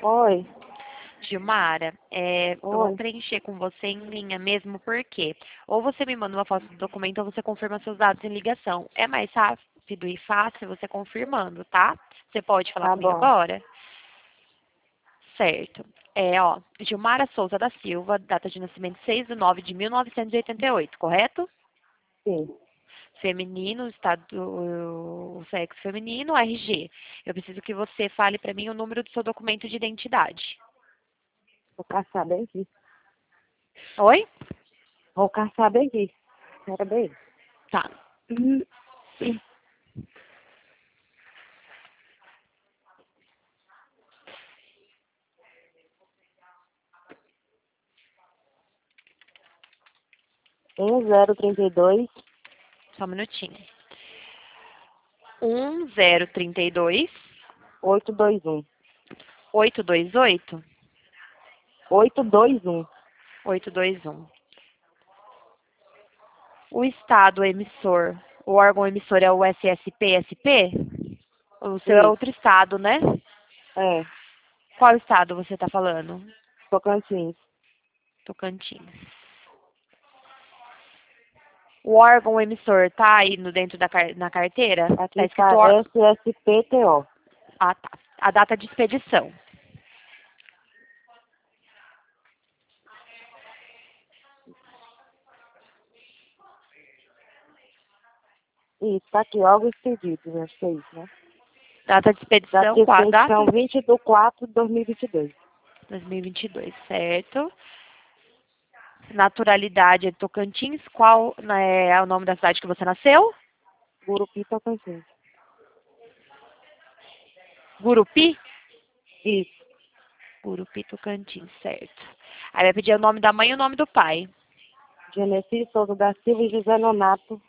Oi, Gilmara, eu vou oi. preencher com você em linha mesmo, porque ou você me manda uma foto do documento ou você confirma seus dados em ligação. É mais rápido e fácil você confirmando, tá? Você pode falar Tá comigo bom. agora? Certo. Gilmara Souza da Silva, data de nascimento 6/9 de 1988, correto? Sim. Feminino, o sexo feminino, RG. Eu preciso que você fale para mim o número do seu documento de identidade. Vou caçar bem aqui. Oi? Vou caçar bem aqui. Espera bem. Tá. Hum. 1032 Só um minutinho. 1032 821. 828 821. 821. O estado emissor, o órgão emissor é o SSP-SP? O seu é Isso. outro estado, né? É. Qual estado você está falando? Tocantins. Tocantins. O órgão emissor tá aí no dentro na carteira? Tá Aqui escrito está SSPTO. Ah, tá. A data de expedição. Isso, tá aqui, órgãos pedidos, acho que é isso, né? Data de Data expedição, de qual a data? expedição 20/4/2022. 2022, certo. Naturalidade é Tocantins. Qual né, é o nome da cidade que você nasceu? Gurupi, Tocantins. Gurupi? Isso. Gurupi, Tocantins, certo. Aí vai pedir o nome da mãe e o nome do pai. Genesi Souza da Silva e José Nonato.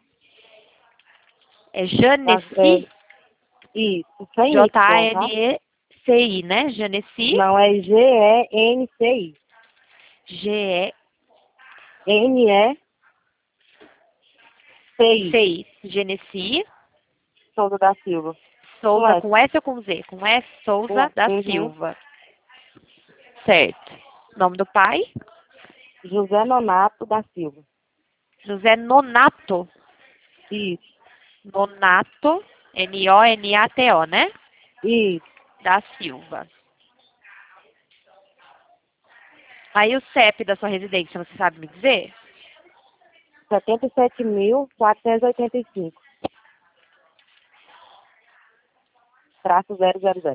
É Janeci? É, isso, sem Y, tá? Janeci, né? Janeci? Não, é GENCI. G-E-C-I. NECI. Geneci. Souza da Silva. Com Souza S. com S ou com Z? Com S, Souza da Uhum. Silva. Certo. Nome do pai? José Nonato da Silva. José Nonato. Isso. Nonato, Nonato, né? Isso. Da Silva. Aí o CEP da sua residência, você sabe me dizer? 77.485. Traço 000.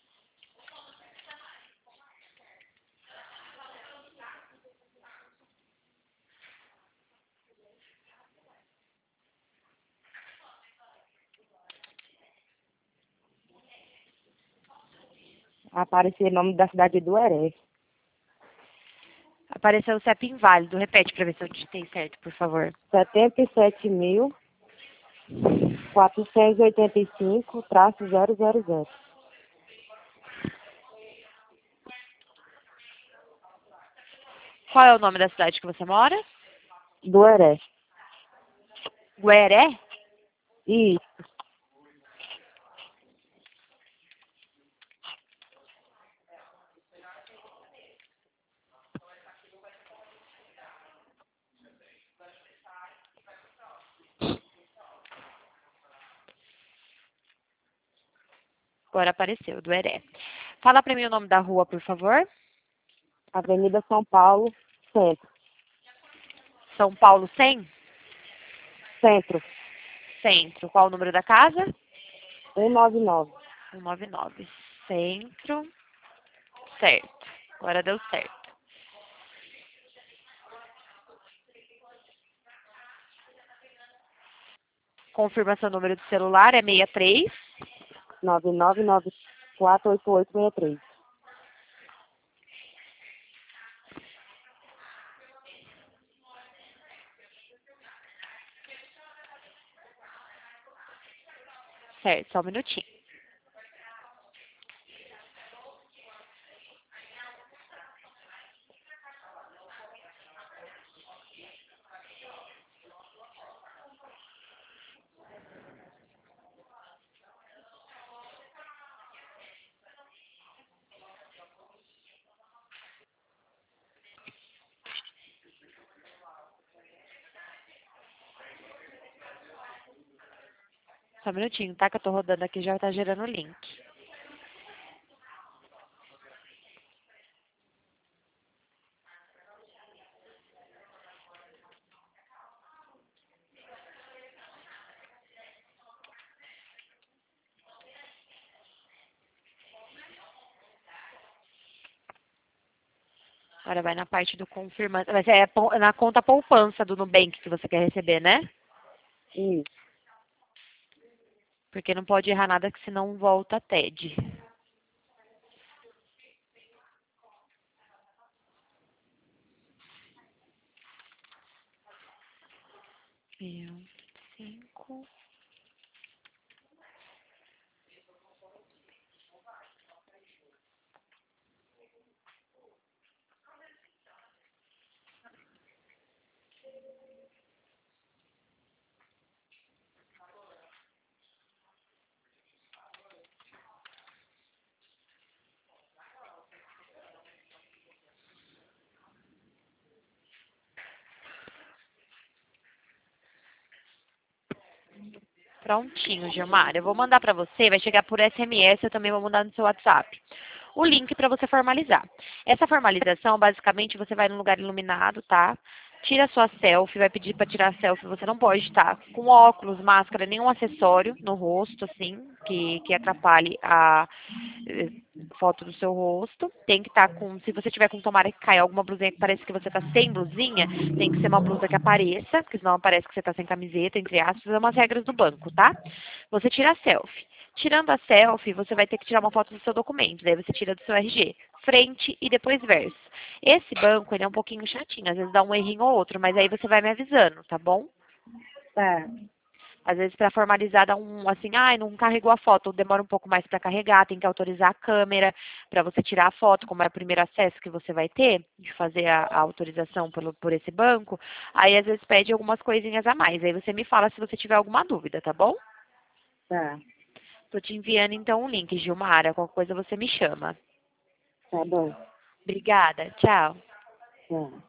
Apareceu o nome da cidade do Heré. Apareceu o CEP inválido. Repete para ver se eu digitei certo, por favor. 77.485, traço 000. Qual é o nome da cidade que você mora? Do Heré. Gueré? Isso. Agora apareceu, do Heré. Fala para mim o nome da rua, por favor. Avenida São Paulo, centro. São Paulo 100? Centro. Centro. Qual o número da casa? 199. 199. Centro. Certo. Agora deu certo. Confirma seu número de celular, é 63. 99948863. Certo, só um minutinho. Só um minutinho, tá? Que eu tô rodando aqui, já tá gerando o link. Agora vai na parte do confirmando. Vai ser na conta poupança do Nubank que você quer receber, né? Isso. Porque não pode errar nada que senão volta a TED. E 5. Prontinho, Gilmar. Eu vou mandar para você, vai chegar por SMS, eu também vou mandar no seu WhatsApp. O link para você formalizar. Essa formalização, basicamente, você vai num lugar iluminado, tá? Tira a sua selfie, vai pedir para tirar a selfie. Você não pode estar com óculos, máscara, nenhum acessório no rosto, assim, que atrapalhe a foto do seu rosto. Tem que estar com, se você tiver com tomara que caia alguma blusinha que pareça que você está sem blusinha, tem que ser uma blusa que apareça, porque senão parece que você está sem camiseta, entre aspas, é umas regras do banco, tá? Você tira a selfie. Tirando a selfie, você vai ter que tirar uma foto do seu documento, daí você tira do seu RG, frente e depois verso. Esse banco, ele é um pouquinho chatinho, às vezes dá um errinho ou outro, mas aí você vai me avisando, tá bom? Tá. Às vezes para formalizar dá um assim, ai, não carregou a foto, demora um pouco mais para carregar, tem que autorizar a câmera para você tirar a foto, como é o primeiro acesso que você vai ter, de fazer a autorização por esse banco, aí às vezes pede algumas coisinhas a mais. Aí você me fala se você tiver alguma dúvida, tá bom? Tá. Tô te enviando então um link, Gilmara, qualquer coisa você me chama. Tá bom. Obrigada, tchau. Tá.